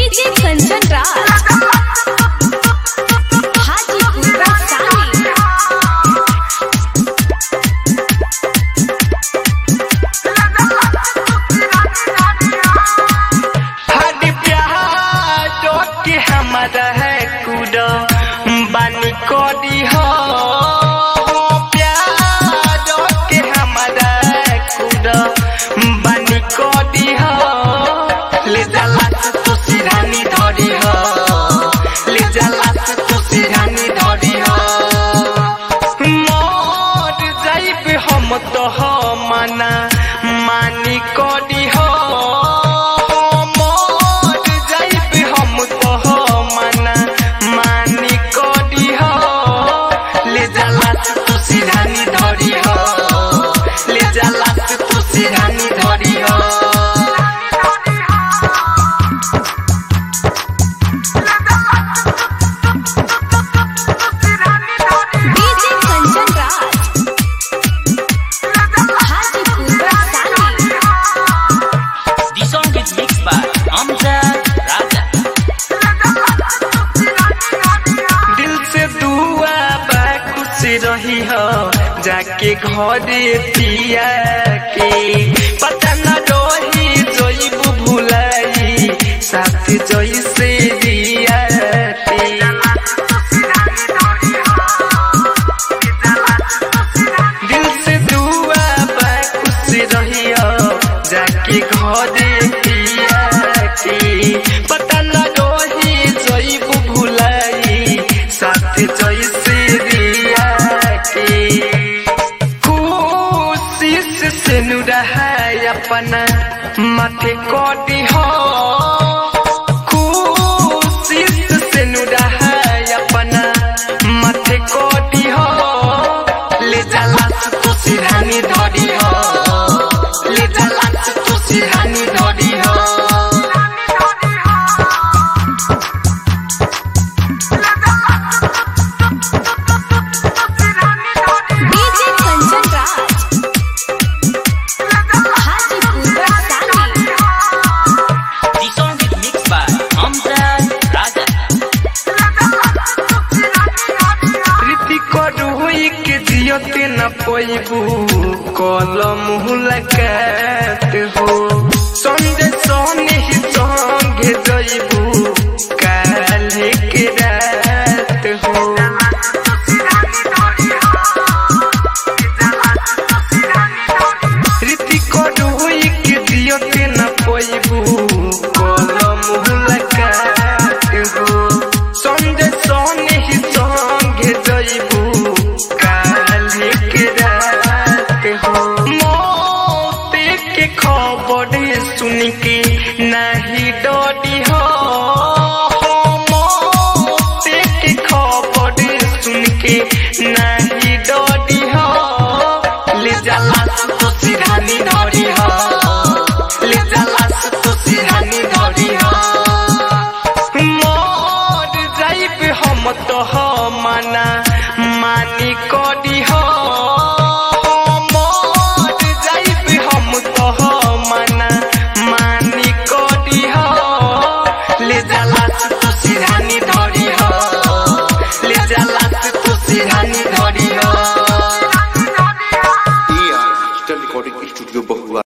DJ Kanchan Raj Hajipur Vaishali. हर प्यार के हमारा है कूड़ा बानी कोडी हो प्यार के हमारा है कूड़ा बानी कोडी हो ले जाला तू सिरानी धरी हो ले जाला तू सिरानी धरी हो मोर जाइब हम तो हो माना मानी कोडी हो रही हो जाके घरे पिया के पता न रही जोइबू भुलाई साथ जैसे दिया के दिल से दुआ बा खुश रही हो जाके घरे पिया के पता न रही जोइबू भुलाई साथ जैसे अपना माथे कोटी हो खुशी से नुरा है अपना माथे कोटी हो ले जाला तू सिरानी धरी हो ले जाला तू सिरानी धरी हो जियते न पैबू कलम मुलाकात हो संजय सोने ही संगे जइबू काल्हे के रात हो ऋतिक रोई के जियते न पैबू कलम मुलाकात हो संजय सोने ही संगे जइबू सुन के